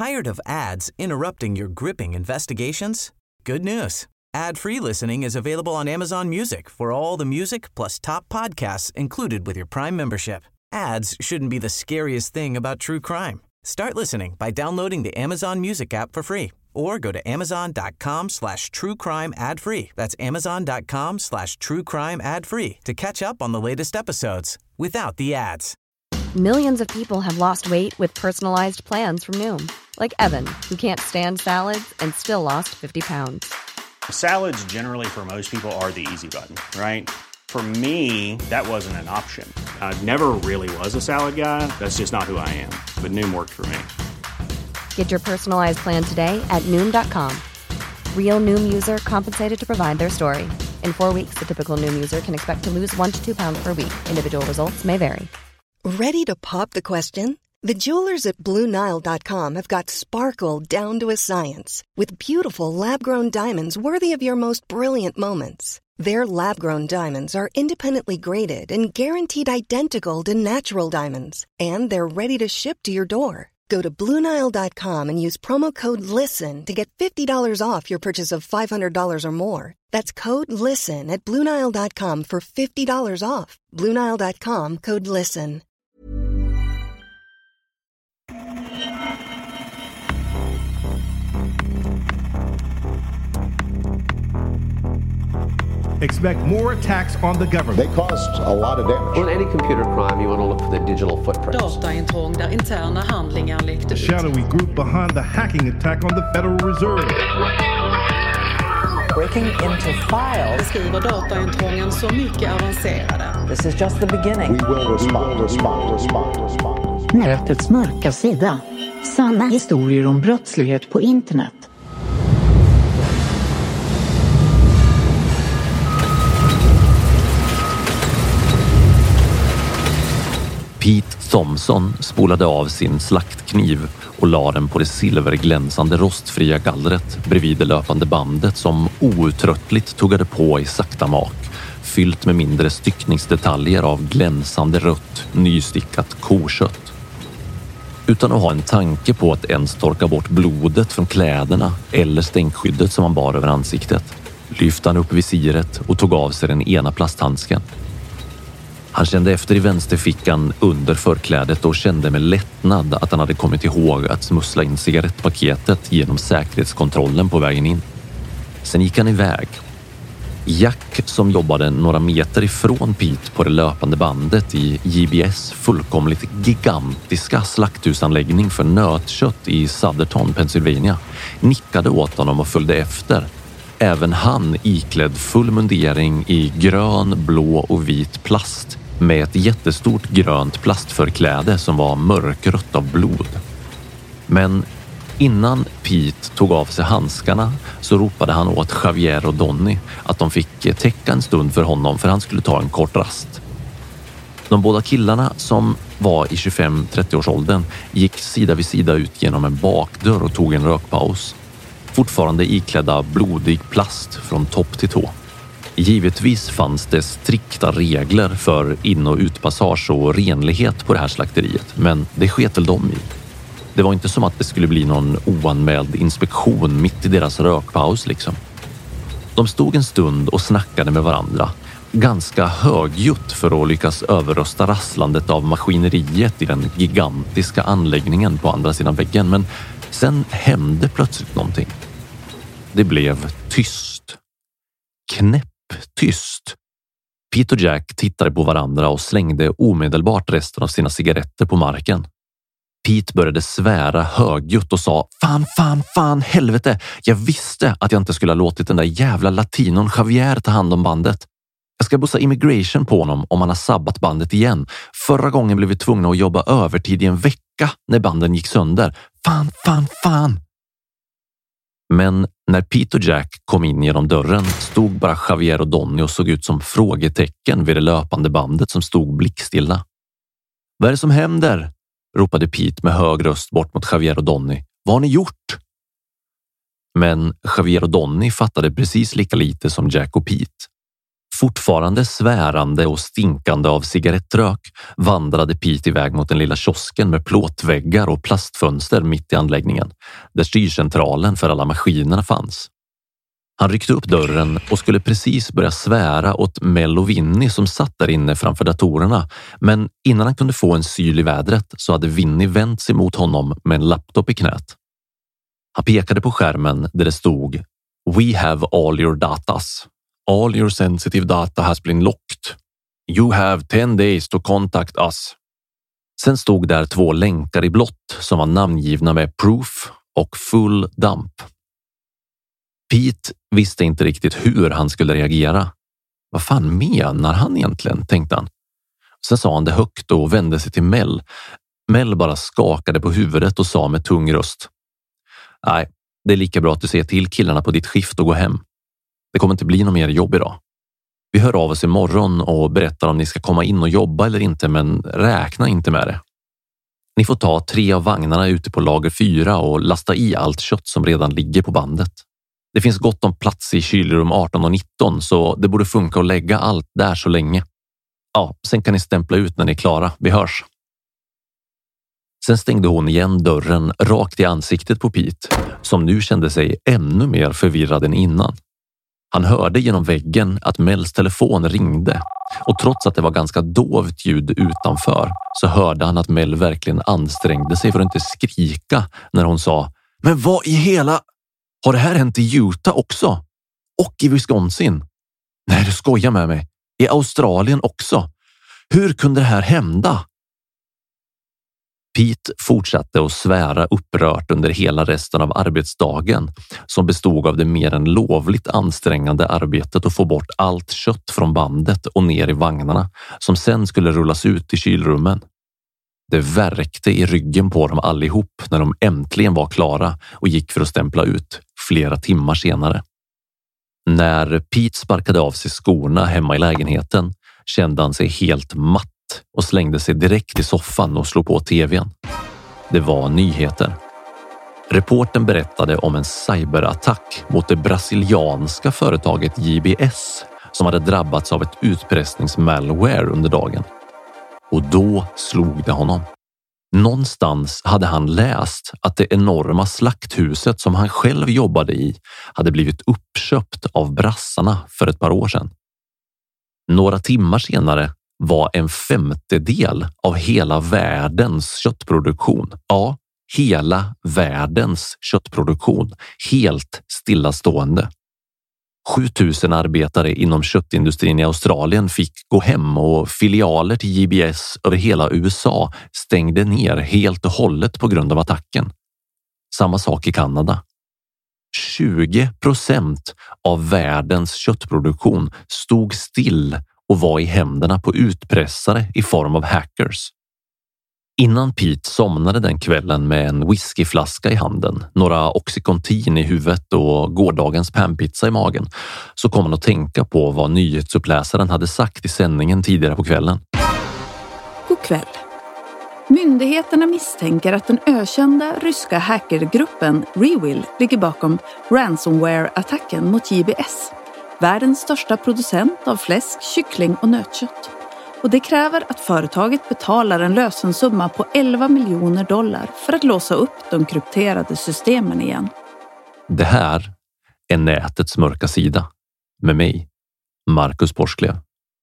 Tired of ads interrupting your gripping investigations? Good news. Ad-free listening is available on Amazon Music for all the music plus top podcasts included with your Prime membership. Ads shouldn't be the scariest thing about true crime. Start listening by downloading the Amazon Music app for free or go to amazon.com/truecrime ad-free. That's amazon.com/truecrime ad-free to catch up on the latest episodes without the ads. Millions of people have lost weight with personalized plans from Noom. Like Evan, who can't stand salads and still lost 50 pounds. Salads generally for most people are the easy button, right? For me, that wasn't an option. I never really was a salad guy. That's just not who I am. But Noom worked for me. Get your personalized plan today at Noom.com. Real Noom user compensated to provide their story. In 4 weeks, the typical Noom user can expect to lose 1 to 2 pounds per week. Individual results may vary. Ready to pop the question? The jewelers at BlueNile.com have got sparkle down to a science with beautiful lab-grown diamonds worthy of your most brilliant moments. Their lab-grown diamonds are independently graded and guaranteed identical to natural diamonds, and they're ready to ship to your door. Go to BlueNile.com and use promo code LISTEN to get $50 off your purchase of $500 or more. That's code LISTEN at BlueNile.com for $50 off. BlueNile.com, code LISTEN. Expect more attacks on the government. They caused a lot of damage. On any computer crime, you want to look for the digital footprints. Dataintrång där interna handlingar läckte The ut. shadowy group behind the hacking attack on the Federal Reserve. Breaking into files. Beskriver dataintrången så mycket avancerade. This is just the beginning. We will respond. Nätets mörka sida. Sanna historier om brottslighet på internet. Pete Thompson spolade av sin slaktkniv och la den på det silverglänsande rostfria gallret bredvid det löpande bandet som outtröttligt tuggade på i sakta mak, fyllt med mindre styckningsdetaljer av glänsande rött, nystickat kokött. Utan att ha en tanke på att ens torka bort blodet från kläderna eller stänkskyddet som han bar över ansiktet, lyfte han upp visiret och tog av sig den ena plasthandsken. Han kände efter i vänsterfickan under förklädet och kände med lättnad att han hade kommit ihåg att smussla in cigarettpaketet genom säkerhetskontrollen på vägen in. Sen gick han iväg. Jack, som jobbade några meter ifrån Pete på det löpande bandet i JBS fullkomligt gigantiska slakthusanläggning för nötkött i Southerton, Pennsylvania, nickade åt honom och följde efter. Även han iklädd full mundering i grön, blå och vit plast med ett jättestort grönt plastförkläde som var mörkrött av blod. Men innan Pete tog av sig handskarna så ropade han åt Javier och Donny att de fick täcka en stund för honom för han skulle ta en kort rast. De båda killarna som var i 25-30-årsåldern gick sida vid sida ut genom en bakdörr och tog en rökpaus. Fortfarande iklädda blodig plast från topp till tå. Givetvis fanns det strikta regler för in- och utpassage och renlighet på det här slakteriet, men det sket väl de i. Det var inte som att det skulle bli någon oanmäld inspektion mitt i deras rökpaus liksom. De stod en stund och snackade med varandra, ganska högljutt för att lyckas överrösta rasslandet av maskineriet i den gigantiska anläggningen på andra sidan väggen, men sen hände plötsligt någonting. Det blev tyst. Knäpptyst. Pete och Jack tittade på varandra och slängde omedelbart resten av sina cigaretter på marken. Pete började svära högljutt och sa fan, helvete. Jag visste att jag inte skulle ha låtit den där jävla latinon Javier ta hand om bandet. Jag ska bussa immigration på honom om han har sabbat bandet igen. Förra gången blev vi tvungna att jobba övertid i en vecka när banden gick sönder. Fan. Men när Pete och Jack kom in genom dörren stod bara Javier och Donny och såg ut som frågetecken vid det löpande bandet som stod blickstilla. Vad är det som händer? Ropade Pete med hög röst bort mot Javier och Donny. Vad har ni gjort? Men Javier och Donny fattade precis lika lite som Jack och Pete. Fortfarande svärande och stinkande av cigarettrök vandrade Pete iväg mot den lilla kiosken med plåtväggar och plastfönster mitt i anläggningen, där styrcentralen för alla maskinerna fanns. Han ryckte upp dörren och skulle precis börja svära åt Mel och Vinnie som satt där inne framför datorerna, men innan han kunde få en syl i vädret så hade Vinnie vänt sig mot honom med en laptop i knät. Han pekade på skärmen där det stod "We have all your datas. All your sensitive data has been locked. You have 10 days to contact us." Sen stod där 2 länkar i blått som var namngivna med proof och full dump. Pete visste inte riktigt hur han skulle reagera. Vad fan menar han egentligen, tänkte han. Sen sa han det högt och vände sig till Mel. Mel bara skakade på huvudet och sa med tung röst: "Nej, det är lika bra att du säger till killarna på ditt skift och gå hem. Det kommer inte bli något mer jobb idag. Vi hör av oss imorgon och berättar om ni ska komma in och jobba eller inte, men räkna inte med det. Ni får ta 3 av vagnarna ute på lager 4 och lasta i allt kött som redan ligger på bandet. Det finns gott om plats i kylrum 18 och 19 så det borde funka att lägga allt där så länge. Ja, sen kan ni stämpla ut när ni är klara. Vi hörs." Sen stängde hon igen dörren rakt i ansiktet på Pete, som nu kände sig ännu mer förvirrad än innan. Han hörde genom väggen att Mels telefon ringde och trots att det var ganska dovt ljud utanför så hörde han att Mel verkligen ansträngde sig för att inte skrika när hon sa: "Men vad i hela... Har det här hänt i Utah också? Och i Wisconsin? Nej, du skojar med mig. I Australien också. Hur kunde det här hända?" Pete fortsatte att svära upprört under hela resten av arbetsdagen som bestod av det mer än lovligt ansträngande arbetet att få bort allt kött från bandet och ner i vagnarna som sen skulle rullas ut i kylrummen. Det värkte i ryggen på dem allihop när de äntligen var klara och gick för att stämpla ut flera timmar senare. När Pete sparkade av sig skorna hemma i lägenheten kände han sig helt matt och slängde sig direkt i soffan och slog på tvn. Det var nyheter. Reporten berättade om en cyberattack mot det brasilianska företaget JBS som hade drabbats av ett utpressningsmalware under dagen. Och då slog det honom. Någonstans hade han läst att det enorma slakthuset som han själv jobbade i hade blivit uppköpt av brassarna för ett par år sedan. Några timmar senare var 1/5 av hela världens köttproduktion, ja, hela världens köttproduktion, helt stillastående. 7000 arbetare inom köttindustrin i Australien fick gå hem och filialer till JBS över hela USA stängde ner helt och hållet på grund av attacken. Samma sak i Kanada. 20% av världens köttproduktion stod still och var i händerna på utpressare i form av hackers. Innan Pete somnade den kvällen med en whiskyflaska i handen, några Oxycontin i huvudet och gårdagens panpizza i magen, så kom han att tänka på vad nyhetsuppläsaren hade sagt i sändningen tidigare på kvällen. God kväll. Myndigheterna misstänker att den ökända ryska hackergruppen Rewill ligger bakom ransomware-attacken mot JBS, världens största producent av fläsk, kyckling och nötkött. Och det kräver att företaget betalar en lösensumma på $11 miljoner för att låsa upp de krypterade systemen igen. Det här är nätets mörka sida. Med mig, Marcus Porsklev.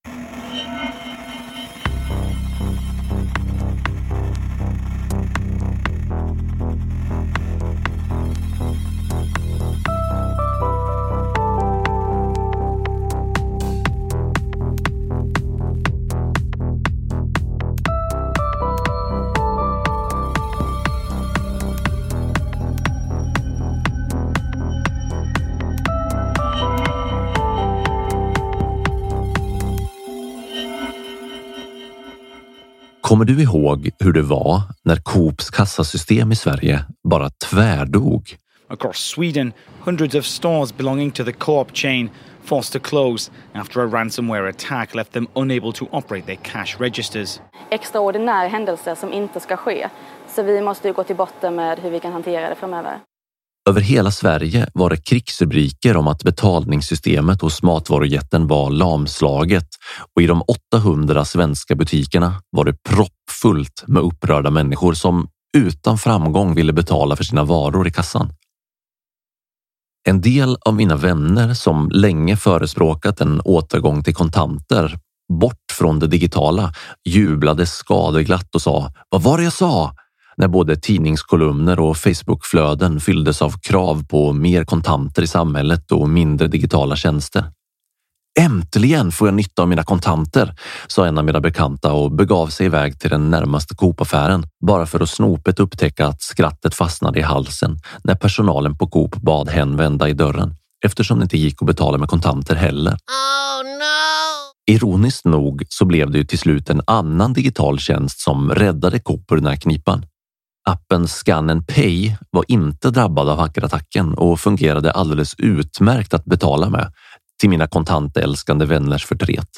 Kommer du ihåg hur det var när Coops kassasystem i Sverige bara tvärdog? Across Sweden, hundreds of stores belonging to the Coop chain forced to close after a ransomware attack left them unable to operate their cash registers. Extraordinär händelse som inte ska ske. Så vi måste ju gå till botten med hur vi kan hantera det framöver. Över hela Sverige var det krigsrubriker om att betalningssystemet hos matvarujätten var lamslaget och i de 800 svenska butikerna var det proppfullt med upprörda människor som utan framgång ville betala för sina varor i kassan. En del av mina vänner som länge förespråkat en återgång till kontanter, bort från det digitala, jublade skadeglatt och sa "Vad var det jag sa?" när både tidningskolumner och Facebookflöden fylldes av krav på mer kontanter i samhället och mindre digitala tjänster. Äntligen får jag nytta av mina kontanter, sa en av mina bekanta och begav sig iväg till den närmaste Coop-affären bara för att snopet upptäcka att skrattet fastnade i halsen när personalen på Coop bad hen vända i dörren eftersom det inte gick att betala med kontanter heller. Oh no! Ironiskt nog så blev det ju till slut en annan digital tjänst som räddade Coop ur den här knipan. Appen Scan & Pay var inte drabbad av hackerattacken och fungerade alldeles utmärkt att betala med, till mina kontantälskande vänners förtret.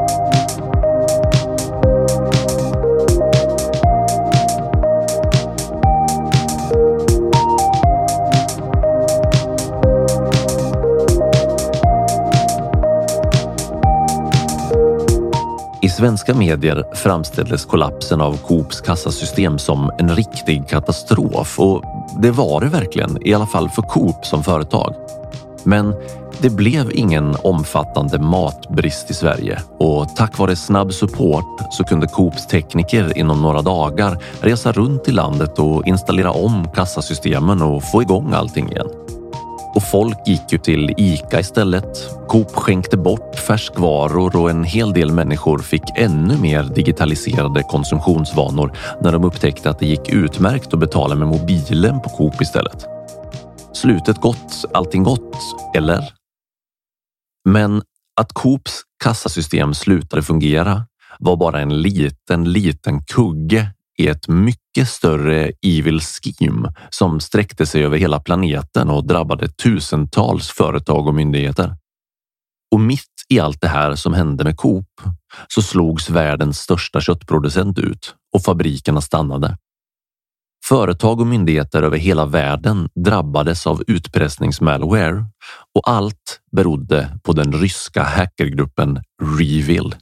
I svenska medier framställdes kollapsen av Coops kassasystem som en riktig katastrof och det var det verkligen, i alla fall för Coop som företag. Men det blev ingen omfattande matbrist i Sverige och tack vare snabb support så kunde Coops tekniker inom några dagar resa runt i landet och installera om kassasystemen och få igång allting igen. Och folk gick ju till ICA istället. Coop skänkte bort färskvaror och en hel del människor fick ännu mer digitaliserade konsumtionsvanor när de upptäckte att det gick utmärkt att betala med mobilen på Coop istället. Slutet gott, allting gott, eller? Men att Coops kassasystem slutade fungera var bara en liten kugge i ett mycket större evil scheme som sträckte sig över hela planeten och drabbade tusentals företag och myndigheter. Och mitt i allt det här som hände med Coop så slogs världens största köttproducent ut och fabrikerna stannade. Företag och myndigheter över hela världen drabbades av utpressningsmalware och allt berodde på den ryska hackergruppen ReWill.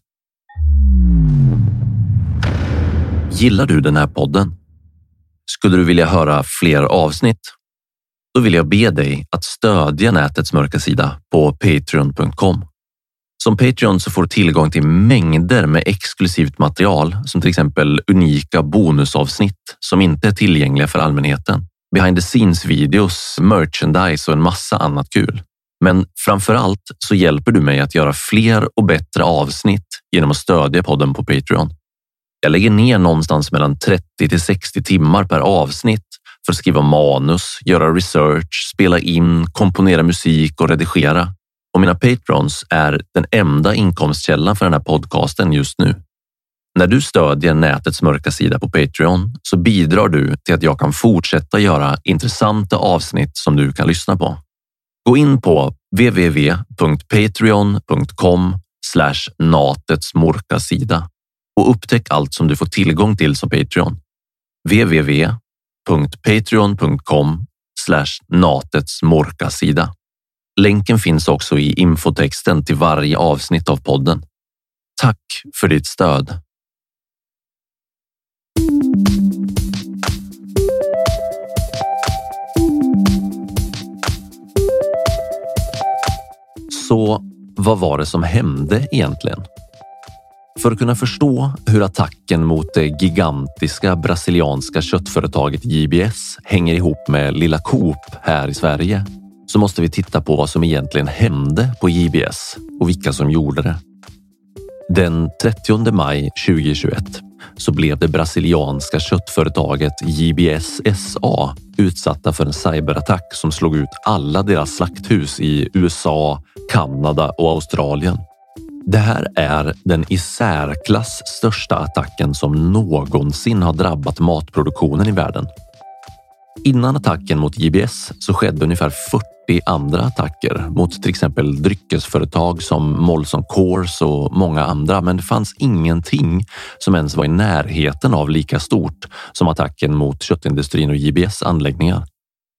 Gillar du den här podden? Skulle du vilja höra fler avsnitt? Då vill jag be dig att stödja nätets mörka sida på patreon.com. Som Patreon så får du tillgång till mängder med exklusivt material som till exempel unika bonusavsnitt som inte är tillgängliga för allmänheten. Behind the scenes videos, merchandise och en massa annat kul. Men framförallt så hjälper du mig att göra fler och bättre avsnitt genom att stödja podden på Patreon. Jag lägger ner någonstans mellan 30 till 60 timmar per avsnitt för att skriva manus, göra research, spela in, komponera musik och redigera. Och mina patrons är den enda inkomstkällan för den här podcasten just nu. När du stödjer nätets mörka sida på Patreon så bidrar du till att jag kan fortsätta göra intressanta avsnitt som du kan lyssna på. Gå in på www.patreon.com/natetsmörkasida och upptäck allt som du får tillgång till som Patreon. www.patreon.com/natetsmörkasida. Länken finns också i infotexten till varje avsnitt av podden. Tack för ditt stöd. Så vad var det som hände egentligen? För att kunna förstå hur attacken mot det gigantiska brasilianska köttföretaget JBS hänger ihop med lilla Coop här i Sverige så måste vi titta på vad som egentligen hände på JBS och vilka som gjorde det. Den 30 maj 2021 så blev det brasilianska köttföretaget JBS SA utsatta för en cyberattack som slog ut alla deras slakthus i USA, Kanada och Australien. Det här är den i särklass största attacken som någonsin har drabbat matproduktionen i världen. Innan attacken mot JBS så skedde ungefär 40 andra attacker mot till exempel dryckesföretag som Molson Coors och många andra, men det fanns ingenting som ens var i närheten av lika stort som attacken mot köttindustrin och JBS anläggningar.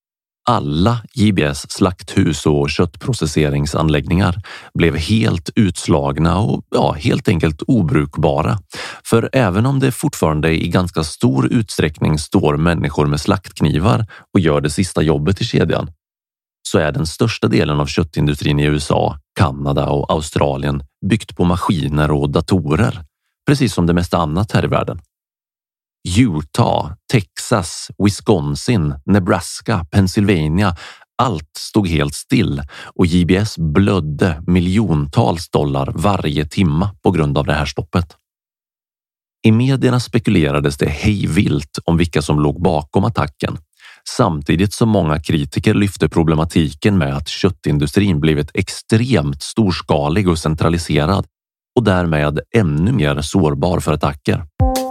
alla JBS slakthus och köttprocesseringsanläggningar blev helt utslagna och helt enkelt obrukbara. För även om det fortfarande i ganska stor utsträckning står människor med slaktknivar och gör det sista jobbet i kedjan, så är den största delen av köttindustrin i USA, Kanada och Australien byggt på maskiner och datorer, precis som det mesta annat här i världen. Utah, Texas, Wisconsin, Nebraska, Pennsylvania, allt stod helt still och JBS blödde miljontals dollar varje timma på grund av det här stoppet. I medierna spekulerades det hejvilt om vilka som låg bakom attacken, samtidigt som många kritiker lyfte problematiken med att köttindustrin blivit extremt storskalig och centraliserad och därmed ännu mer sårbar för attacker.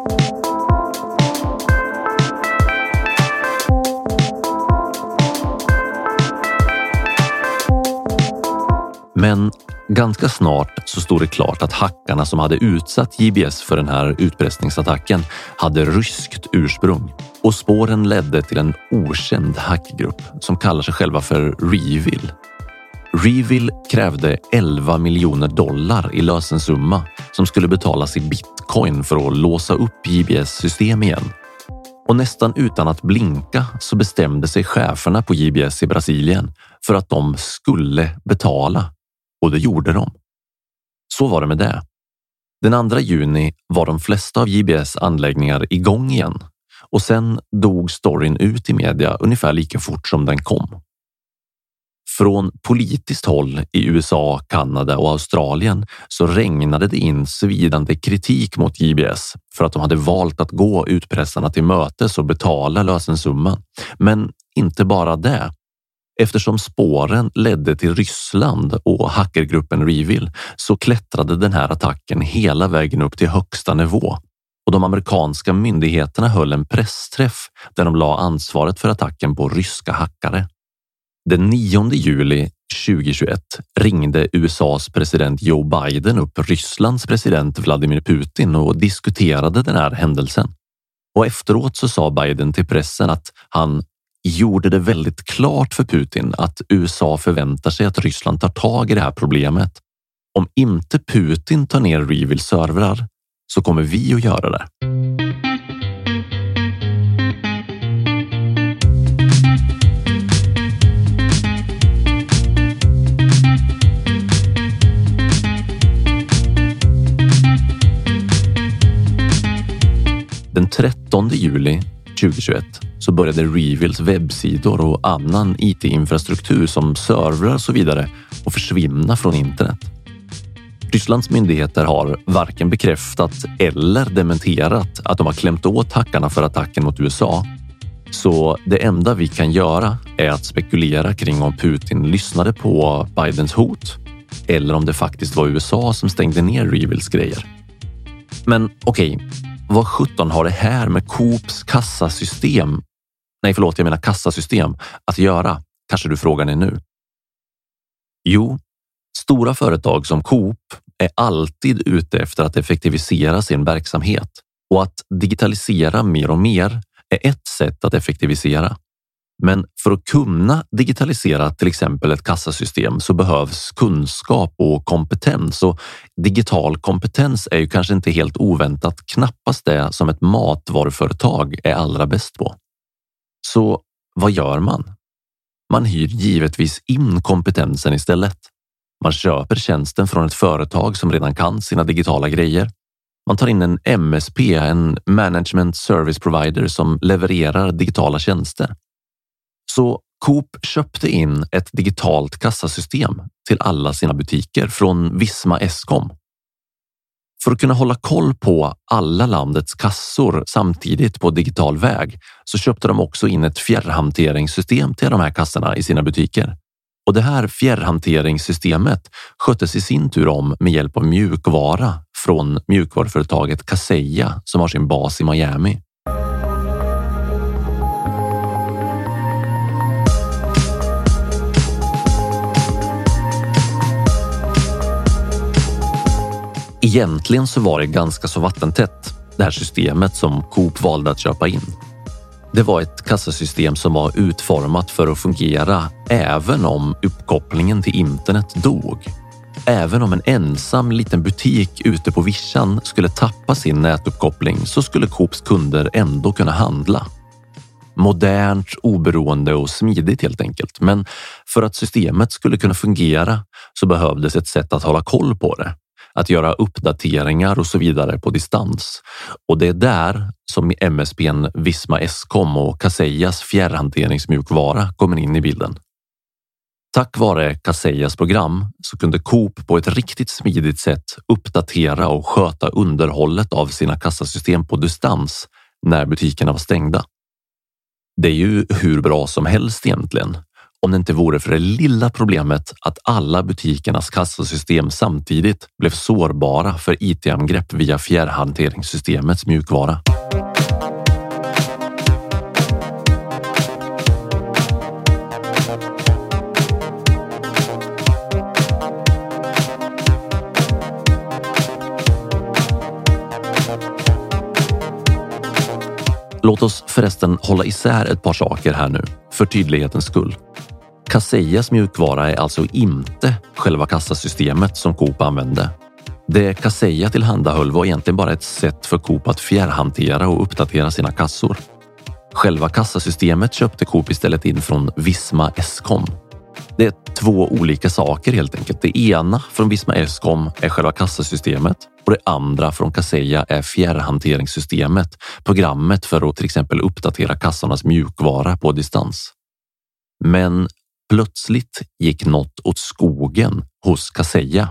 Men ganska snart så stod det klart att hackarna som hade utsatt JBS för den här utpressningsattacken hade ryskt ursprung och spåren ledde till en okänd hackgrupp som kallar sig själva för Revil. Revil krävde $11 miljoner i lösensumma som skulle betalas i bitcoin för att låsa upp JBS-system igen. Och nästan utan att blinka så bestämde sig cheferna på JBS i Brasilien för att de skulle betala. Och det gjorde de. Så var det med det. Den 2 juni var de flesta av JBS anläggningar igång igen och sen dog storyn ut i media ungefär lika fort som den kom. Från politiskt håll i USA, Kanada och Australien så regnade det in svidande kritik mot JBS för att de hade valt att gå utpressarna till mötes och betala lösensumman. Men inte bara det. Eftersom spåren ledde till Ryssland och hackergruppen Revil så klättrade den här attacken hela vägen upp till högsta nivå. Och de amerikanska myndigheterna höll en pressträff där de la ansvaret för attacken på ryska hackare. Den 9 juli 2021 ringde USAs president Joe Biden upp Rysslands president Vladimir Putin och diskuterade den här händelsen. Och efteråt så sa Biden till pressen att han gjorde det väldigt klart för Putin att USA förväntar sig att Ryssland tar tag i det här problemet. Om inte Putin tar ner Revils servrar så kommer vi att göra det. Den 13 juli 2021 så började Revils webbsidor och annan IT-infrastruktur som servrar och så vidare att försvinna från internet. Rysslands myndigheter har varken bekräftat eller dementerat att de har klämt åt hackarna för attacken mot USA. Så det enda vi kan göra är att spekulera kring om Putin lyssnade på Bidens hot eller om det faktiskt var USA som stängde ner Revils grejer. Men okej. Vad 17 har det här med Coops kassasystem att göra? Kanske du frågar dig nu. Jo, stora företag som Coop är alltid ute efter att effektivisera sin verksamhet och att digitalisera mer och mer är ett sätt att effektivisera. Men för att kunna digitalisera till exempel ett kassasystem så behövs kunskap och kompetens, och digital kompetens är ju kanske inte helt oväntat knappast det som ett matvaruföretag är allra bäst på. Så vad gör man? Man hyr givetvis in kompetensen istället. Man köper tjänsten från ett företag som redan kan sina digitala grejer. Man tar in en MSP, en Management Service Provider, som levererar digitala tjänster. Så Coop köpte in ett digitalt kassasystem till alla sina butiker från Visma Eskom. För att kunna hålla koll på alla landets kassor samtidigt på digital väg så köpte de också in ett fjärrhanteringssystem till de här kassorna i sina butiker. Och det här fjärrhanteringssystemet sköttes i sin tur om med hjälp av mjukvara från mjukvaruföretaget Kaseya som har sin bas i Miami. Egentligen så var det ganska så vattentätt, det här systemet som Coop valde att köpa in. Det var ett kassasystem som var utformat för att fungera även om uppkopplingen till internet dog. Även om en ensam liten butik ute på vischan skulle tappa sin nätuppkoppling så skulle Coops kunder ändå kunna handla. Modernt, oberoende och smidigt helt enkelt. Men för att systemet skulle kunna fungera så behövdes ett sätt att hålla koll på det. Att göra uppdateringar och så vidare på distans. Och det är där som MSP:n Visma Escom och Kasejas fjärrhanteringsmjukvara kommer in i bilden. Tack vare Kasejas program så kunde Coop på ett riktigt smidigt sätt uppdatera och sköta underhållet av sina kassasystem på distans när butikerna var stängda. Det är ju hur bra som helst egentligen, om det inte vore för det lilla problemet att alla butikernas kassasystem samtidigt blev sårbara för IT-angrepp via fjärrhanteringssystemets mjukvara. Låt oss förresten hålla isär ett par saker här nu, för tydlighetens skull. Kasejas mjukvara är alltså inte själva kassasystemet som Coop använde. Det Kaseja tillhandahöll var egentligen bara ett sätt för Coop att fjärrhantera och uppdatera sina kassor. Själva kassasystemet köpte Coop istället in från Visma Escom. Det är två olika saker helt enkelt. Det ena från Visma Escom är själva kassasystemet och det andra från Kaseja är fjärrhanteringssystemet, programmet för att till exempel uppdatera kassornas mjukvara på distans. Men plötsligt gick något åt skogen hos Kaseja.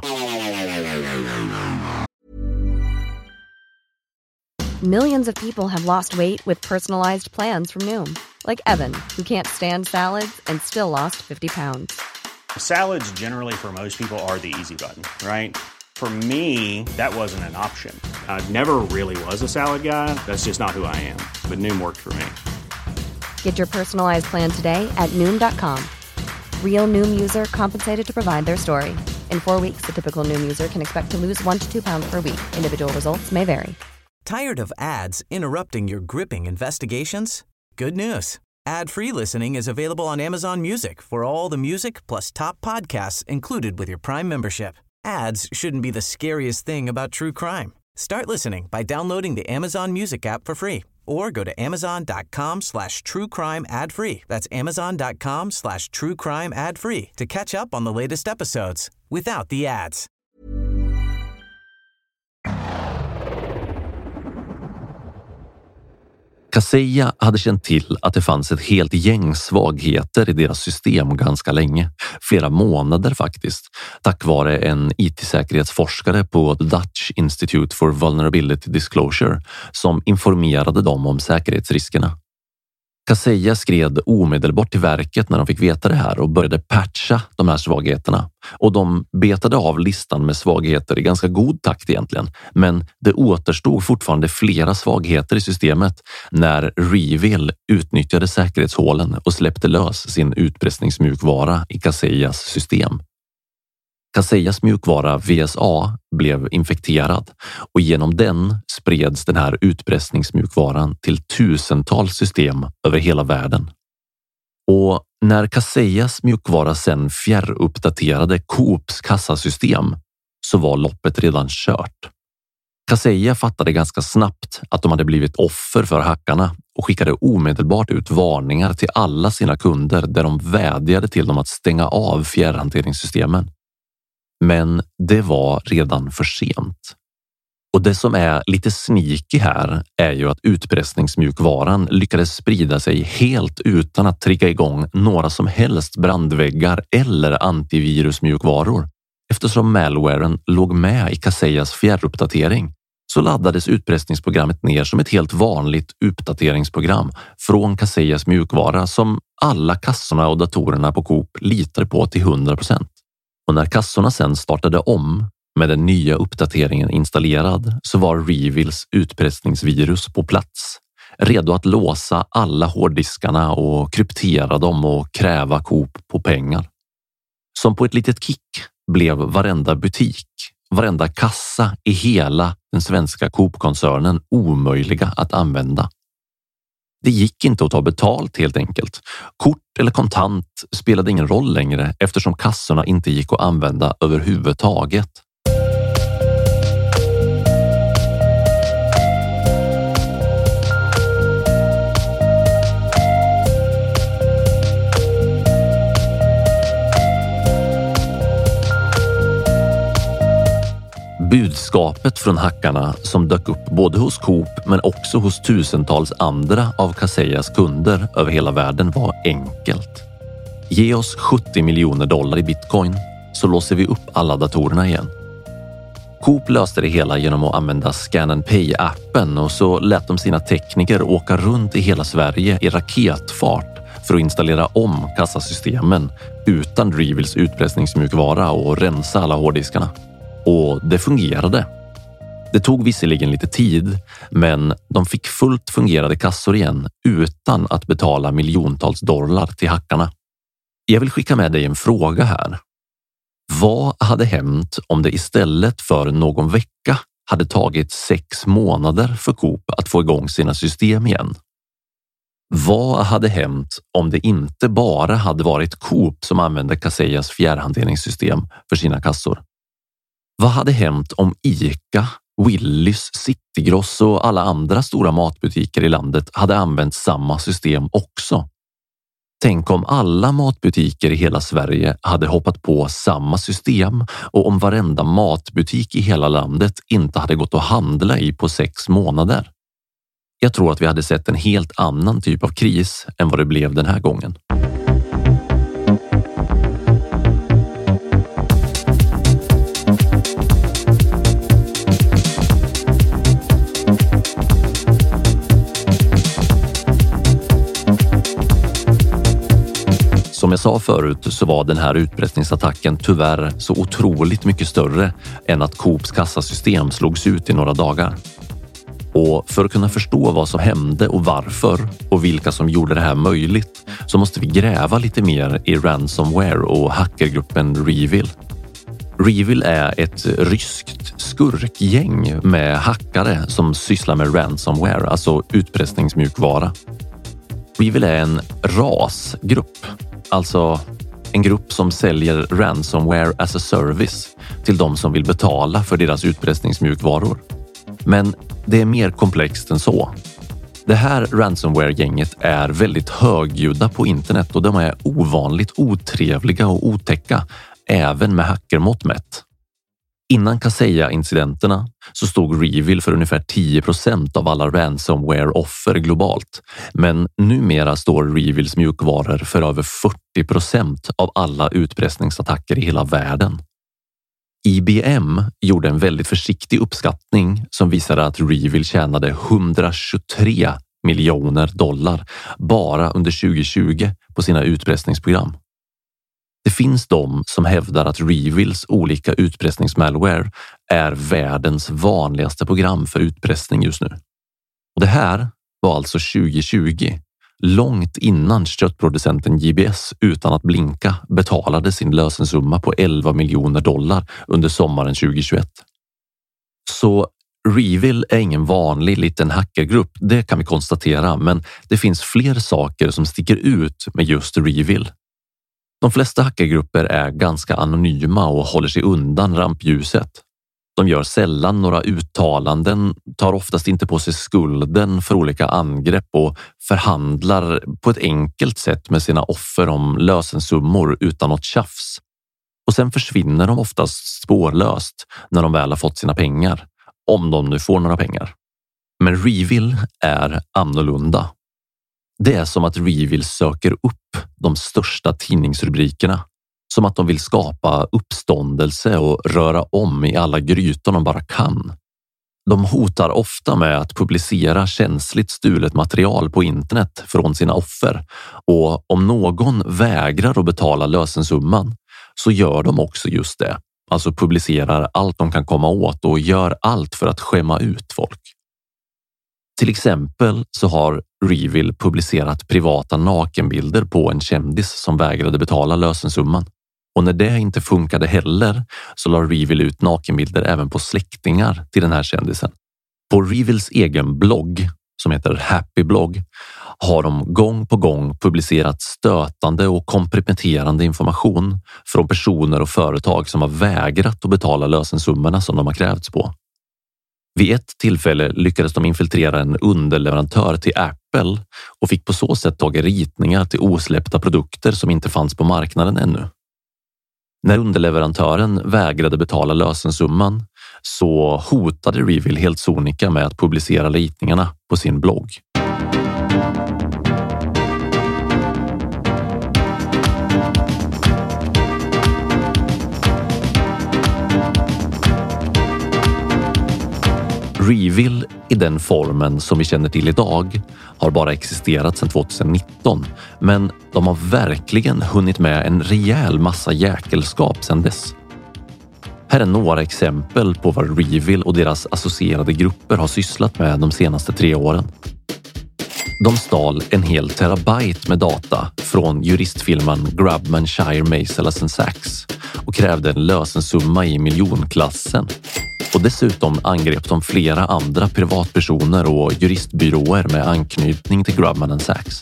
Millions of people have lost weight with personalized plans from Noom. Like Evan, who can't stand salads and still lost 50 pounds. Salads generally for most people are the easy button, right? For me, that wasn't an option. I never really was a salad guy. That's just not who I am. But Noom worked for me. Get your personalized plan today at Noom.com. Real Noom user compensated to provide their story. In 4 weeks, the typical Noom user can expect to lose 1 to 2 pounds per week. Individual results may vary. Tired of ads interrupting your gripping investigations? Good news. Ad-free listening is available on Amazon Music for all the music plus top podcasts included with your Prime membership. Ads shouldn't be the scariest thing about true crime. Start listening by downloading the Amazon Music app for free or go to amazon.com/truecrime ad-free. That's amazon.com/truecrime ad-free to catch up on the latest episodes without the ads. Kaseja hade känt till att det fanns ett helt gäng svagheter i deras system ganska länge, flera månader faktiskt, tack vare en IT-säkerhetsforskare på The Dutch Institute for Vulnerability Disclosure som informerade dem om säkerhetsriskerna. Kaseja skred omedelbart till verket när de fick veta det här och började patcha de här svagheterna. Och de betade av listan med svagheter i ganska god takt egentligen. Men det återstod fortfarande flera svagheter i systemet när Reveal utnyttjade säkerhetshålen och släppte lös sin utpressningsmjukvara i Kasejas system. Kasejas mjukvara VSA blev infekterad och genom den spreds den här utpressningsmjukvaran till tusentals system över hela världen. Och när Kasejas mjukvara sen fjärruppdaterade Coops kassasystem så var loppet redan kört. Kaseja fattade ganska snabbt att de hade blivit offer för hackarna och skickade omedelbart ut varningar till alla sina kunder där de vädjade till dem att stänga av fjärrhanteringssystemen. Men det var redan för sent. Och det som är lite sneaky här är ju att utpressningsmjukvaran lyckades sprida sig helt utan att trigga igång några som helst brandväggar eller antivirusmjukvaror. Eftersom malwaren låg med i Kasejas fjärruppdatering så laddades utpressningsprogrammet ner som ett helt vanligt uppdateringsprogram från Kasejas mjukvara som alla kassorna och datorerna på Coop litar på till 100%. Och när kassorna sen startade om med den nya uppdateringen installerad så var Reveals utpressningsvirus på plats, redo att låsa alla hårddiskarna och kryptera dem och kräva Coop på pengar. Som på ett litet kick blev varenda butik, varenda kassa i hela den svenska Coop-koncernen omöjliga att använda. Det gick inte att ta betalt helt enkelt. Kort eller kontant spelade ingen roll längre eftersom kassorna inte gick att använda överhuvudtaget. Budskapet från hackarna som dök upp både hos Coop men också hos tusentals andra av Kasejas kunder över hela världen var enkelt. Ge oss $70 miljoner i bitcoin så låser vi upp alla datorerna igen. Coop löste det hela genom att använda Scan and Pay-appen och så lät de sina tekniker åka runt i hela Sverige i raketfart för att installera om kassasystemen utan Revils utpressningsmjukvara och rensa alla hårddiskarna. Och det fungerade. Det tog visserligen lite tid, men de fick fullt fungerande kassor igen utan att betala miljontals dollar till hackarna. Jag vill skicka med dig en fråga här. Vad hade hänt om det istället för någon vecka hade tagit 6 månader för Coop att få igång sina system igen? Vad hade hänt om det inte bara hade varit Coop som använde Kasejas fjärrhanteringssystem för sina kassor? Vad hade hänt om ICA, Willys, Citygross och alla andra stora matbutiker i landet hade använt samma system också? Tänk om alla matbutiker i hela Sverige hade hoppat på samma system och om varenda matbutik i hela landet inte hade gått att handla i på 6 månader. Jag tror att vi hade sett en helt annan typ av kris än vad det blev den här gången. Som jag sa förut så var den här utpressningsattacken tyvärr så otroligt mycket större än att Coops kassasystem slogs ut i några dagar. Och för att kunna förstå vad som hände och varför och vilka som gjorde det här möjligt så måste vi gräva lite mer i ransomware och hackergruppen Revil. Revil är ett ryskt skurkgäng med hackare som sysslar med ransomware, alltså utpressningsmjukvara. Revil är en rasgrupp, alltså en grupp som säljer ransomware as a service till de som vill betala för deras utpressningsmjukvaror. Men det är mer komplext än så. Det här ransomware-gänget är väldigt högljudda på internet och de är ovanligt otrevliga och otäcka, även med hackermått mätt. Innan Kaseya-incidenterna så stod Revil för ungefär 10% av alla ransomware-offer globalt. Men numera står Revils mjukvaror för över 40% av alla utpressningsattacker i hela världen. IBM gjorde en väldigt försiktig uppskattning som visade att Revil tjänade $123 miljoner bara under 2020 på sina utpressningsprogram. Det finns de som hävdar att Revils olika utpressningsmalware är världens vanligaste program för utpressning just nu. Och det här var alltså 2020, långt innan köttproducenten JBS utan att blinka betalade sin lösensumma på $11 miljoner under sommaren 2021. Så Revil är ingen vanlig liten hackergrupp, det kan vi konstatera, men det finns fler saker som sticker ut med just Revil. De flesta hackergrupper är ganska anonyma och håller sig undan rampljuset. De gör sällan några uttalanden, tar oftast inte på sig skulden för olika angrepp och förhandlar på ett enkelt sätt med sina offer om lösensummor utan något tjafs. Och sen försvinner de oftast spårlöst när de väl har fått sina pengar, om de nu får några pengar. Men Revil är annorlunda. Det är som att Revil söker upp de största tidningsrubrikerna. Som att de vill skapa uppståndelse och röra om i alla grytor de bara kan. De hotar ofta med att publicera känsligt stulet material på internet från sina offer. Och om någon vägrar att betala lösensumman så gör de också just det. Alltså publicerar allt de kan komma åt och gör allt för att skämma ut folk. Till exempel så har Revil publicerat privata nakenbilder på en kändis som vägrade betala lösensumman. Och när det inte funkade heller så la Revil ut nakenbilder även på släktingar till den här kändisen. På Revils egen blogg, som heter Happy Blog, har de gång på gång publicerat stötande och komprometterande information från personer och företag som har vägrat att betala lösensummorna som de har krävts på. Vid ett tillfälle lyckades de infiltrera en underleverantör till Apple och fick på så sätt tag i ritningar till osläppta produkter som inte fanns på marknaden ännu. När underleverantören vägrade betala lösensumman så hotade Reveal helt sonika med att publicera ritningarna på sin blogg. Reveal i den formen som vi känner till idag har bara existerat sedan 2019, men de har verkligen hunnit med en rejäl massa jäkelskap sedan dess. Här är några exempel på vad Reveal och deras associerade grupper har sysslat med de senaste 3 åren. De stal en hel terabyte med data från juristfirman Grubman, Shire, Maisel & Sachs och krävde en lösensumma i miljonklassen. Och dessutom angrep de flera andra privatpersoner och juristbyråer med anknytning till Grubman & Sachs.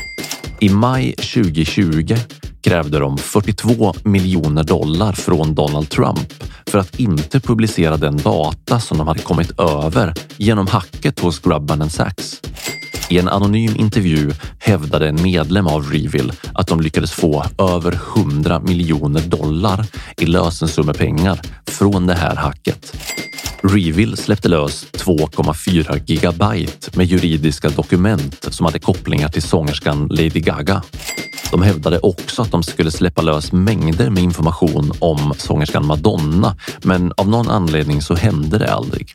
I maj 2020 krävde de $42 miljoner från Donald Trump för att inte publicera den data som de hade kommit över genom hacket hos Grubman & Sachs. I en anonym intervju hävdade en medlem av Reveal att de lyckades få över $100 miljoner i lösensummepengar från det här hacket. Reveal släppte lös 2,4 gigabyte med juridiska dokument som hade kopplingar till sångerskan Lady Gaga. De hävdade också att de skulle släppa lös mängder med information om sångerskan Madonna, men av någon anledning så hände det aldrig.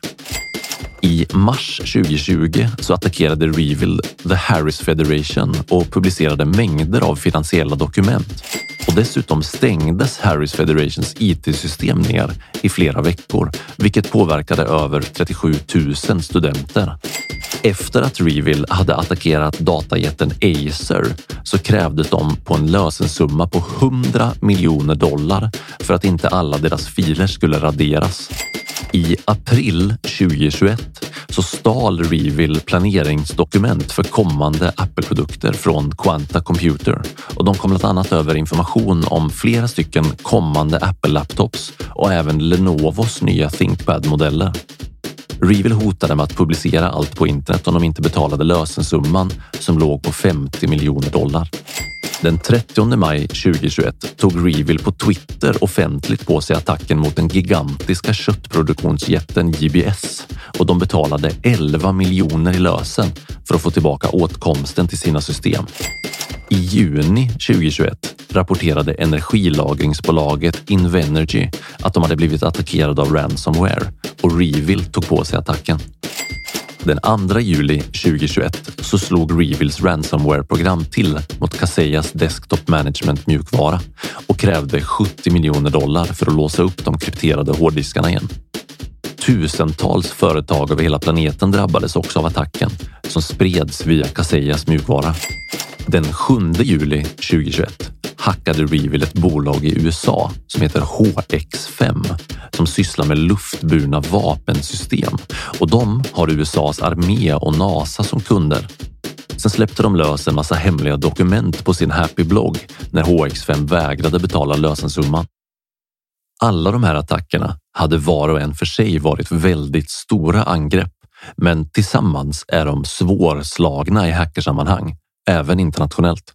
I mars 2020 så attackerade Reveal The Harris Federation och publicerade mängder av finansiella dokument. Och dessutom stängdes Harris Federations IT-system ner i flera veckor, vilket påverkade över 37 000 studenter. Efter att Reveal hade attackerat datajätten Acer så krävde de på en lösensumma på $100 miljoner för att inte alla deras filer skulle raderas. I april 2021 så stal Reveal planeringsdokument för kommande Apple-produkter från Quanta Computer och de kom bland annat över information om flera stycken kommande Apple-laptops och även Lenovos nya ThinkPad-modeller. Reveal hotade med att publicera allt på internet om de inte betalade lösensumman som låg på $50 miljoner. Den 30 maj 2021 tog Reveal på Twitter offentligt på sig attacken mot den gigantiska köttproduktionsjätten JBS och de betalade 11 miljoner i lösen för att få tillbaka åtkomsten till sina system. I juni 2021 rapporterade energilagringsbolaget Invenergy att de hade blivit attackerade av ransomware och Reveal tog på sig attacken. Den 2 juli 2021 så slog Reveals ransomware-program till mot Kaseya's desktop management mjukvara och krävde $70 miljoner för att låsa upp de krypterade hårddiskarna igen. Tusentals företag över hela planeten drabbades också av attacken som spreds via Kaseyas mjukvara. Den 7 juli 2021 hackade Reveal ett bolag i USA som heter HX5 som sysslar med luftburna vapensystem och de har USAs armé och NASA som kunder. Sen släppte de lös en massa hemliga dokument på sin Happy-blogg när HX5 vägrade betala lösensumman. Alla de här attackerna hade var och en för sig varit väldigt stora angrepp, men tillsammans är de svårslagna i hackersammanhang, även internationellt.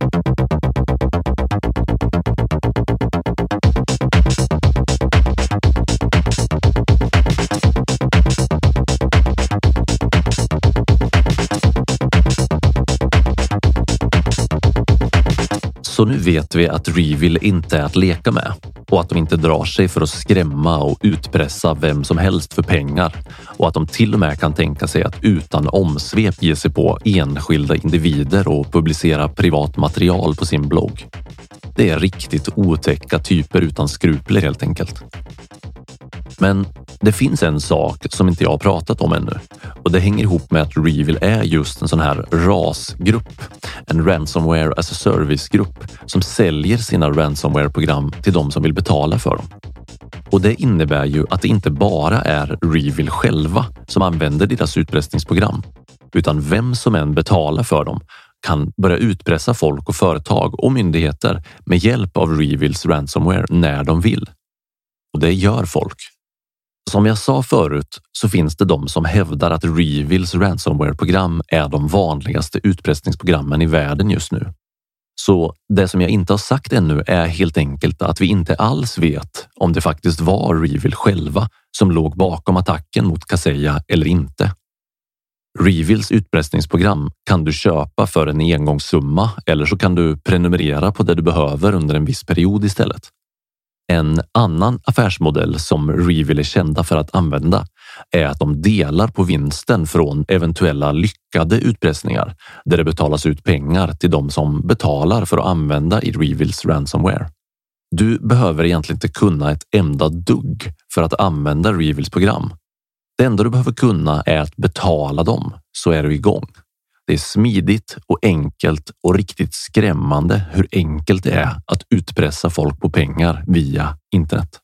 Så nu vet vi att Reveal inte är att leka med och att de inte drar sig för att skrämma och utpressa vem som helst för pengar och att de till och med kan tänka sig att utan omsvep ge sig på enskilda individer och publicera privat material på sin blogg. Det är riktigt otäcka typer utan skrupler helt enkelt. Men det finns en sak som inte jag har pratat om ännu och det hänger ihop med att Reveal är just en sån här RAS-grupp, en Ransomware as a Service-grupp som säljer sina ransomware-program till de som vill betala för dem. Och det innebär ju att det inte bara är Reveal själva som använder deras utpressningsprogram. utan vem som än betalar för dem kan börja utpressa folk och företag och myndigheter med hjälp av Revils ransomware när de vill. Och det gör folk. Som jag sa förut så finns det de som hävdar att Revils ransomware-program är de vanligaste utpressningsprogrammen i världen just nu. Så det som jag inte har sagt ännu är helt enkelt att vi inte alls vet om det faktiskt var Revil själva som låg bakom attacken mot Kaseya eller inte. Revils utpressningsprogram kan du köpa för en engångssumma eller så kan du prenumerera på det du behöver under en viss period istället. En annan affärsmodell som Revil är kända för att använda är att de delar på vinsten från eventuella lyckade utpressningar där det betalas ut pengar till de som betalar för att använda i Revils ransomware. Du behöver egentligen inte kunna ett enda dugg för att använda Revils program. Det enda du behöver kunna är att betala dem, så är du igång. Det är smidigt och enkelt och riktigt skrämmande hur enkelt det är att utpressa folk på pengar via internet.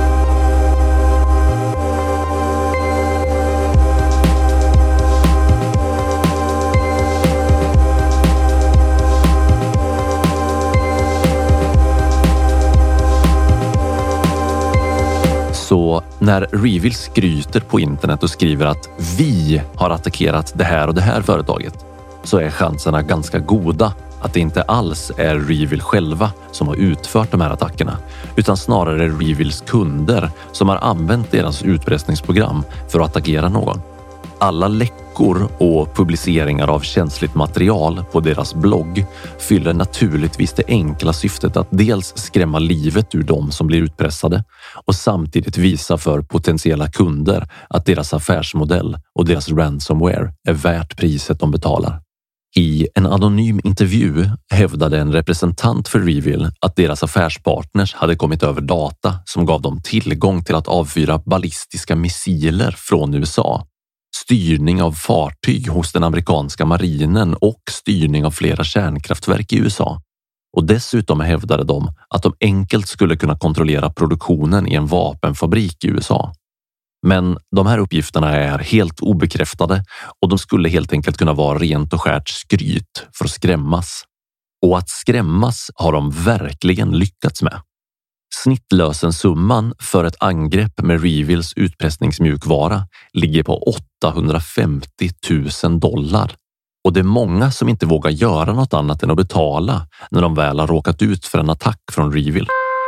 Så när Revil skryter på internet och skriver att vi har attackerat det här och det här företaget så är chanserna ganska goda att det inte alls är Revil själva som har utfört de här attackerna utan snarare Revils kunder som har använt deras utpressningsprogram för att attackera någon. Alla läckor och publiceringar av känsligt material på deras blogg fyller naturligtvis det enkla syftet att dels skrämma livet ur de som blir utpressade och samtidigt visa för potentiella kunder att deras affärsmodell och deras ransomware är värt priset de betalar. I en anonym intervju hävdade en representant för Revil att deras affärspartners hade kommit över data som gav dem tillgång till att avfyra ballistiska missiler från USA, styrning av fartyg hos den amerikanska marinen och styrning av flera kärnkraftverk i USA. Och dessutom hävdade de att de enkelt skulle kunna kontrollera produktionen i en vapenfabrik i USA. Men de här uppgifterna är helt obekräftade och de skulle helt enkelt kunna vara rent och skärt skryt för att skrämmas. Och att skrämmas har de verkligen lyckats med. Snittlösensumman för ett angrepp med Revils utpressningsmjukvara ligger på $850,000. Och det är många som inte vågar göra något annat än att betala när de väl har råkat ut för en attack från Revil.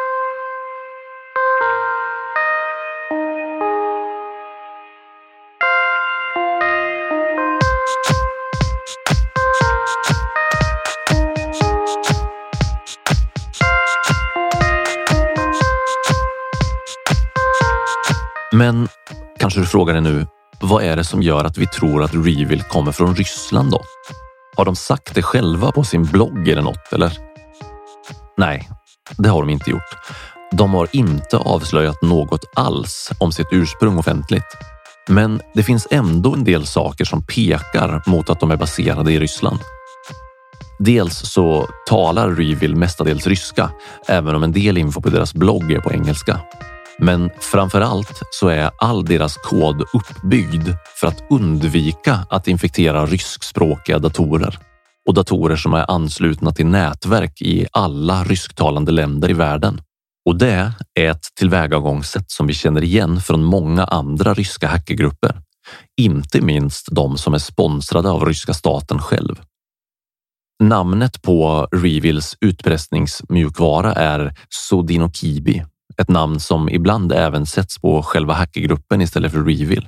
Men kanske du frågar dig nu, vad är det som gör att vi tror att Revil kommer från Ryssland då? Har de sagt det själva på sin blogg eller något, eller? Nej, det har de inte gjort. De har inte avslöjat något alls om sitt ursprung offentligt. Men det finns ändå en del saker som pekar mot att de är baserade i Ryssland. Dels så talar Revil mestadels ryska, även om en del info på deras blogg är på engelska. Men framförallt så är all deras kod uppbyggd för att undvika att infektera ryskspråkiga datorer. Och datorer som är anslutna till nätverk i alla rysktalande länder i världen. Och det är ett tillvägagångssätt som vi känner igen från många andra ryska hackergrupper. Inte minst de som är sponsrade av ryska staten själv. Namnet på Revils utpressningsmjukvara är Sodinokibi. Ett namn som ibland även sätts på själva hackergruppen istället för Revil.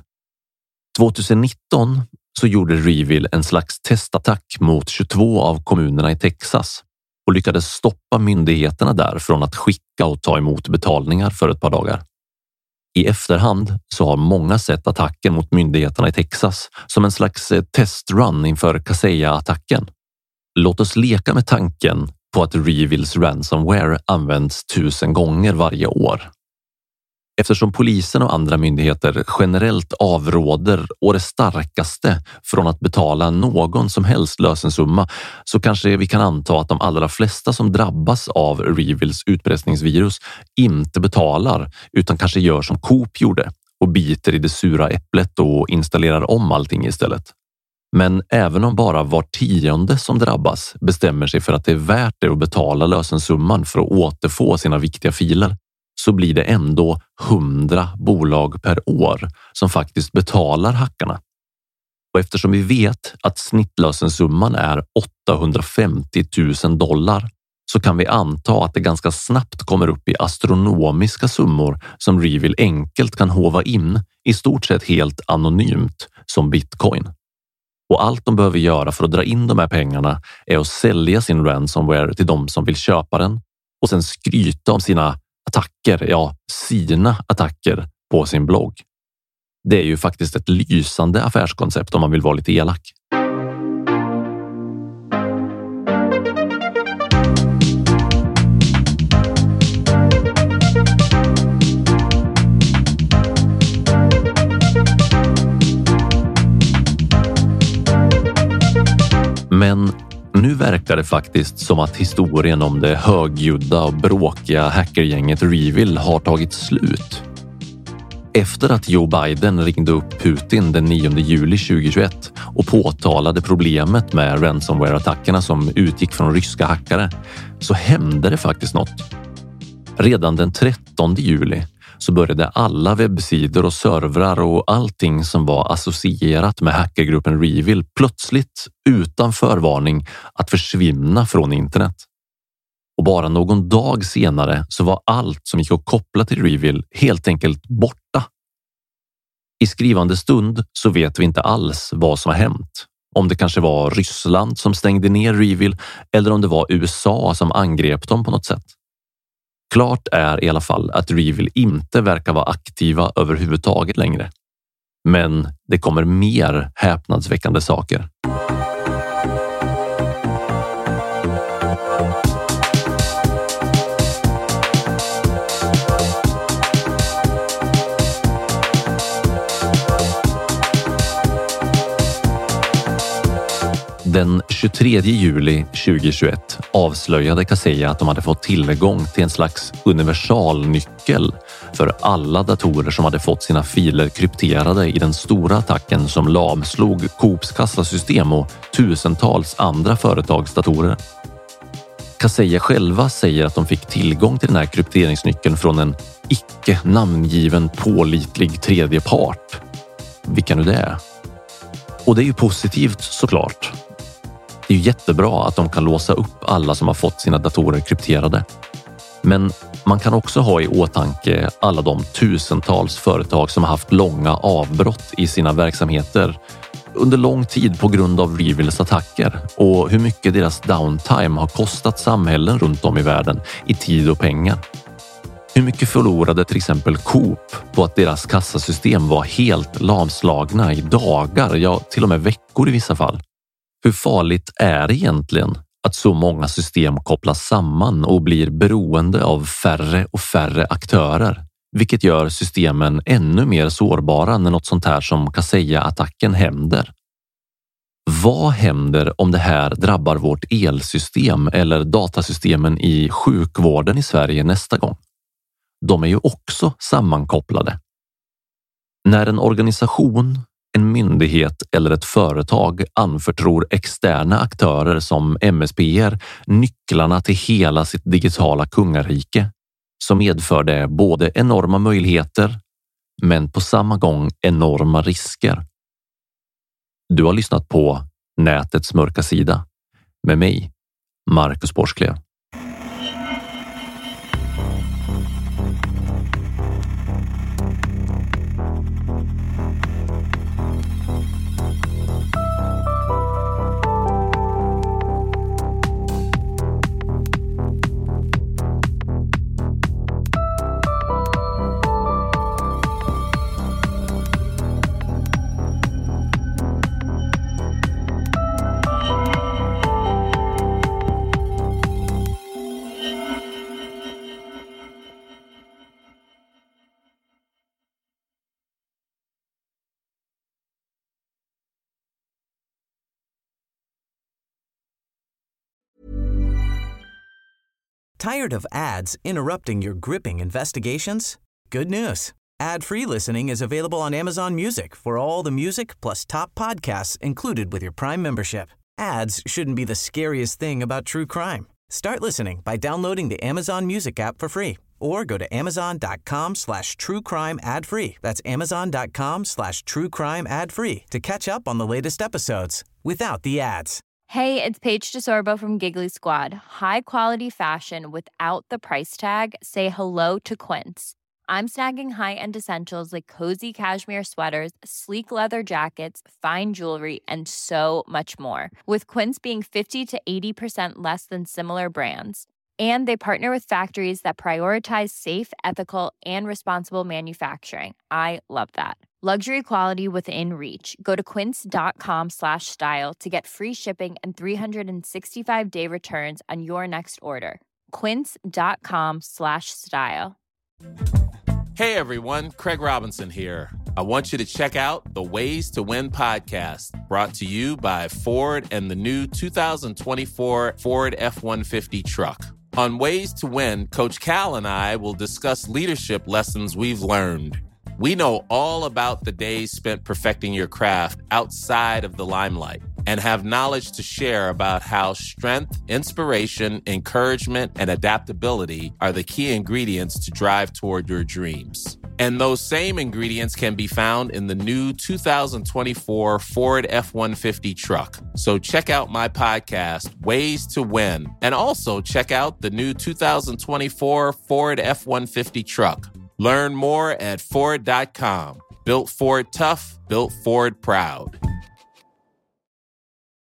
2019 så gjorde Revil en slags testattack mot 22 av kommunerna i Texas och lyckades stoppa myndigheterna där från att skicka och ta emot betalningar för ett par dagar. I efterhand så har många sett attacken mot myndigheterna i Texas som en slags testrun inför Kaseya-attacken. Låt oss leka med tanken på att Revils ransomware används 1000 gånger varje år. Eftersom polisen och andra myndigheter generellt avråder å det starkaste från att betala någon som helst lösensumma så kanske vi kan anta att de allra flesta som drabbas av Revils utpressningsvirus inte betalar utan kanske gör som Coop gjorde och biter i det sura äpplet och installerar om allting istället. Men även om bara var 10:e som drabbas bestämmer sig för att det är värt det att betala lösensumman för att återfå sina viktiga filer, så blir det ändå 100 bolag per år som faktiskt betalar hackarna. Och eftersom vi vet att snittlösensumman är $850,000 så kan vi anta att det ganska snabbt kommer upp i astronomiska summor som Reveal enkelt kan hova in i stort sett helt anonymt som bitcoin. Och allt de behöver göra för att dra in de här pengarna är att sälja sin ransomware till de som vill köpa den och sen skryta om sina attacker på sin blogg. Det är ju faktiskt ett lysande affärskoncept om man vill vara lite elak. Men nu verkar det faktiskt som att historien om det högljudda och bråkiga hackergänget Reveal har tagit slut. Efter att Joe Biden ringde upp Putin den 9 juli 2021 och påtalade problemet med ransomware-attackerna som utgick från ryska hackare, så hände det faktiskt något. Redan den 13 juli så började alla webbsidor och servrar och allting som var associerat med hackergruppen Reveal plötsligt utan förvarning att försvinna från internet. Och bara någon dag senare så var allt som gick att koppla till Reveal helt enkelt borta. I skrivande stund så vet vi inte alls vad som har hänt. Om det kanske var Ryssland som stängde ner Reveal eller om det var USA som angrep dem på något sätt. Klart är i alla fall att Reveal inte verkar vara aktiva överhuvudtaget längre. Men det kommer mer häpnadsväckande saker. Den 23 juli 2021 avslöjade Kaseya att de hade fått tillgång till en slags universalnyckel för alla datorer som hade fått sina filer krypterade i den stora attacken som lamslog Coops kassasystem och tusentals andra företagsdatorer. Kaseya själva säger att de fick tillgång till den här krypteringsnyckeln från en icke namngiven pålitlig tredje part. Vilka nu det är. Och det är ju positivt såklart. Det är ju jättebra att de kan låsa upp alla som har fått sina datorer krypterade. Men man kan också ha i åtanke alla de tusentals företag som har haft långa avbrott i sina verksamheter under lång tid på grund av Reveals attacker och hur mycket deras downtime har kostat samhällen runt om i världen i tid och pengar. Hur mycket förlorade till exempel Coop på att deras kassasystem var helt lamslagna i dagar, ja till och med veckor i vissa fall? Hur farligt är det egentligen att så många system kopplas samman och blir beroende av färre och färre aktörer, vilket gör systemen ännu mer sårbara när något sånt här som Kaseya-attacken händer? Vad händer om det här drabbar vårt elsystem eller datasystemen i sjukvården i Sverige nästa gång? De är ju också sammankopplade. När en organisation, en myndighet eller ett företag anförtror externa aktörer som MSP:er nycklarna till hela sitt digitala kungarike, så medför det både enorma möjligheter men på samma gång enorma risker. Du har lyssnat på Nätets mörka sida med mig, Marcus Borsklev. Tired of ads interrupting your gripping investigations? Good news. Ad-free listening is available on Amazon Music for all the music plus top podcasts included with your Prime membership. Ads shouldn't be the scariest thing about true crime. Start listening by downloading the Amazon Music app for free or go to amazon.com/truecrime ad-free. That's amazon.com/truecrime ad-free to catch up on the latest episodes without the ads. Hey, it's Paige DeSorbo from Giggly Squad. High quality fashion without the price tag. Say hello to Quince. I'm snagging high-end essentials like cozy cashmere sweaters, sleek leather jackets, fine jewelry, and so much more. With Quince being 50 to 80% less than similar brands. And they partner with factories that prioritize safe, ethical, and responsible manufacturing. I love that. Luxury quality within reach. Go to quince.com/style to get free shipping and 365-day returns on your next order. Quince.com/style. Hey everyone, Craig Robinson here. I want you to check out the Ways to Win podcast, brought to you by Ford and the new 2024 Ford F-150 truck. On Ways to Win, Coach Cal and I will discuss leadership lessons we've learned. We know all about the days spent perfecting your craft outside of the limelight and have knowledge to share about how strength, inspiration, encouragement, and adaptability are the key ingredients to drive toward your dreams. And those same ingredients can be found in the new 2024 Ford F-150 truck. So check out my podcast, Ways to Win, and also check out the new 2024 Ford F-150 truck. Learn more at Ford.com. Built Ford tough, built Ford proud.